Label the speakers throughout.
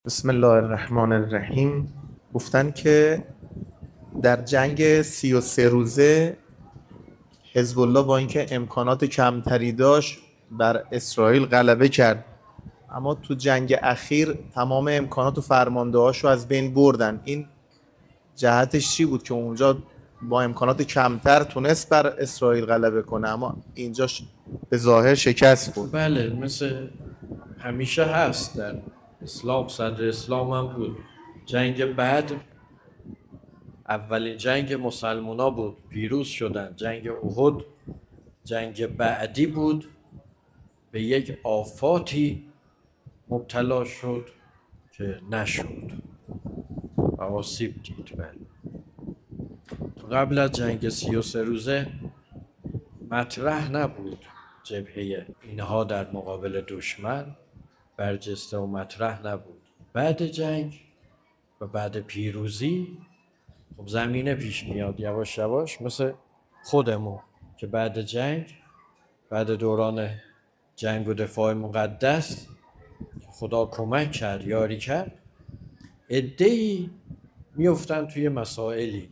Speaker 1: بسم الله الرحمن الرحیم. گفتن که در جنگ 33 روزه حزب الله با اینکه امکانات کمتری داشت بر اسرائیل غلبه کرد، اما تو جنگ اخیر تمام امکانات و فرمانده‌هاشو از بین بردن. این جهتش چی بود که اونجا با امکانات کمتر تونست بر اسرائیل غلبه کنه، اما اینجا به ظاهر شکست خورد؟
Speaker 2: بله، مثل همیشه هست در اسلام. صدر اسلام هم بود. جنگ بعد اولین جنگ مسلمونا بود، پیروز شدن. جنگ احد جنگ بعدی بود، به یک آفاتی مبتلا شد که نشد و آسیب دید. بله، قبل از جنگ 33 روزه مطرح نبود جبهه اینها در مقابل دشمن، برجسته و مطرح نبود. بعد جنگ و بعد پیروزی خب زمینه پیش میاد یواش یواش، مثل خودمون که بعد جنگ، بعد دوران جنگ و دفاع مقدس خدا کمک کرد، یاری کرد، عده‌ای میفتن توی مسائلی،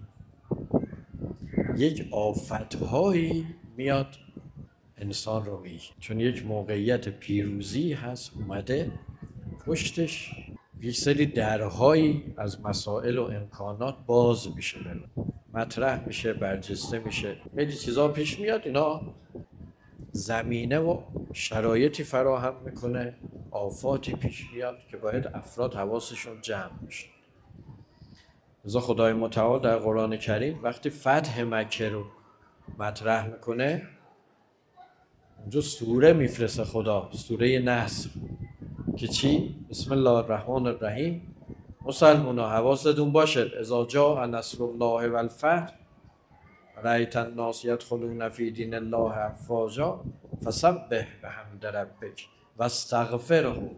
Speaker 2: یک آفتهایی میاد انسان رو میگه، چون یک موقعیت پیروزی هست اومده پشتش، یک سری درهایی از مسائل و امکانات باز میشه، مطرح میشه، برجسته میشه، خیلی چیزا پیش میاد، اینا زمینه و شرایطی فراهم میکنه، آفاتی پیش میاد که باید افراد حواسشون جمع بشه. لذا خدای متعال در قرآن کریم وقتی فتح مکه رو مطرح میکنه، اونجا سوره میفرسته خدا، سوره نصر، که چی؟ بسم الله الرحمن الرحیم. مسلمونا حواستون باشه، اذا جاء نصر الله و الفتح رأیت الناس یدخلون فی دین الله افواجا فسبح بحمد ربک واستغفره.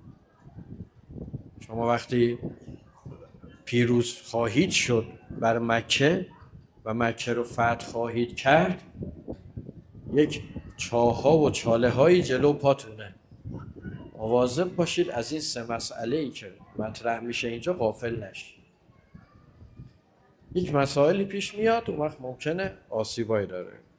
Speaker 2: شما وقتی پیروز خواهید شد بر مکه و مکه رو فتح خواهید کرد، یک چاه ها و چاله هایی جلو پاتونه، مواظب باشید از این سه مسئله ای که مطرح میشه اینجا غافل نشید. یک مسائلی پیش میاد، اون وقت ممکنه آسیبایی داره.